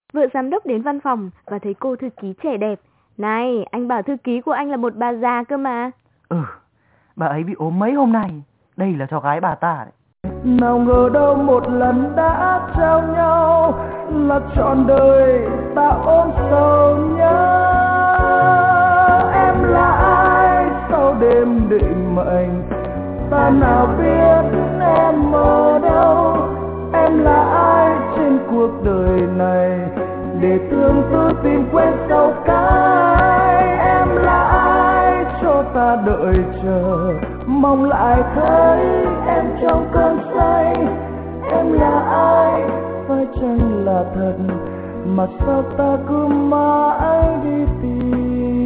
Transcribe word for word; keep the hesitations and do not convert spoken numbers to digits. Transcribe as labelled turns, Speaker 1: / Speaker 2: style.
Speaker 1: Vợ giám đốc đến văn phòng và thấy cô thư ký trẻ đẹp. Này, anh bảo thư ký của anh là một bà già cơ mà.
Speaker 2: Ừ, bà ấy bị ốm mấy hôm nay. Đây là cho gái bà ta đấy.
Speaker 3: Nào ngờ đâu một lần đã trao nhau là trọn đời ta ôm sầu nhớ. Em là ai sau đêm định mệnh, ta nào biết em ở đâu. Em là ai trên cuộc đời này để tương tư tìm quên sau cái. Em là ai cho ta đợi chờ mong lại thấy em trong cơn say. Em là ai phải chăng là thật mà sao ta cứ mãi đi tìm.